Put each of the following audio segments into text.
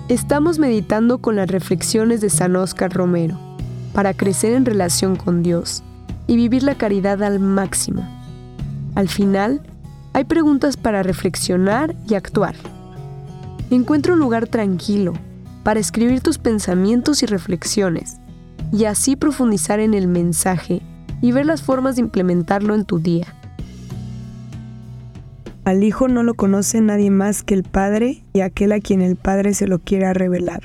Estamos meditando con las reflexiones de San Óscar Romero para crecer en relación con Dios y vivir la caridad al máximo. Al final, hay preguntas para reflexionar y actuar. Encuentra un lugar tranquilo para escribir tus pensamientos y reflexiones y así profundizar en el mensaje y ver las formas de implementarlo en tu día. Al Hijo no lo conoce nadie más que el Padre y aquel a quien el Padre se lo quiera revelar.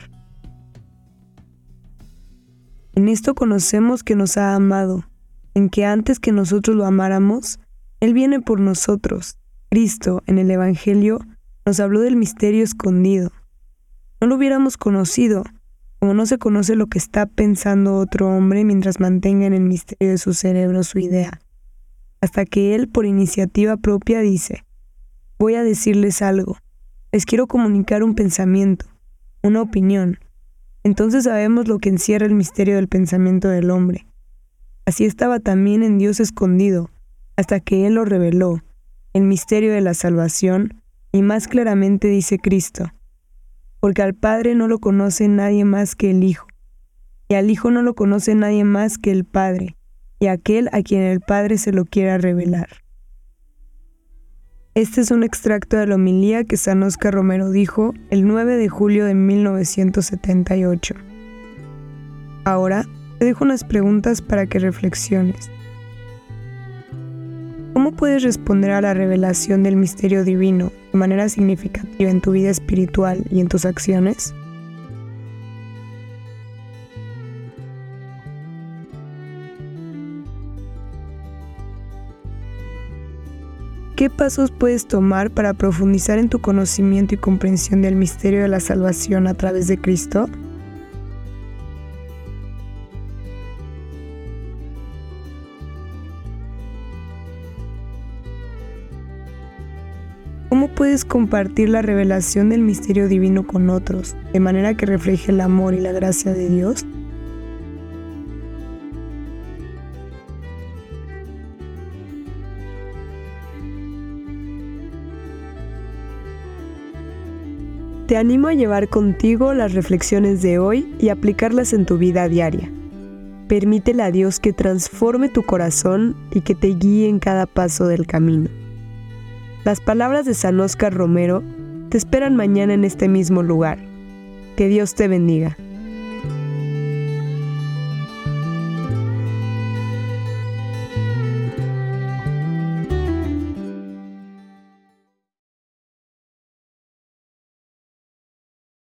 En esto conocemos que nos ha amado, en que antes que nosotros lo amáramos, Él viene por nosotros. Cristo, en el Evangelio, nos habló del misterio escondido. No lo hubiéramos conocido, como no se conoce lo que está pensando otro hombre mientras mantenga en el misterio de su cerebro su idea, hasta que Él, por iniciativa propia, dice: voy a decirles algo, les quiero comunicar un pensamiento, una opinión. Entonces sabemos lo que encierra el misterio del pensamiento del hombre. Así estaba también en Dios escondido, hasta que Él lo reveló, el misterio de la salvación, y más claramente dice Cristo: porque al Padre no lo conoce nadie más que el Hijo, y al Hijo no lo conoce nadie más que el Padre, y aquel a quien el Padre se lo quiera revelar. Este es un extracto de la homilía que San Óscar Romero dijo el 9 de julio de 1978. Ahora te dejo unas preguntas para que reflexiones. ¿Cómo puedes responder a la revelación del misterio divino de manera significativa en tu vida espiritual y en tus acciones? ¿Qué pasos puedes tomar para profundizar en tu conocimiento y comprensión del misterio de la salvación a través de Cristo? ¿Cómo puedes compartir la revelación del misterio divino con otros, de manera que refleje el amor y la gracia de Dios? Te animo a llevar contigo las reflexiones de hoy y aplicarlas en tu vida diaria. Permítele a Dios que transforme tu corazón y que te guíe en cada paso del camino. Las palabras de San Óscar Romero te esperan mañana en este mismo lugar. Que Dios te bendiga.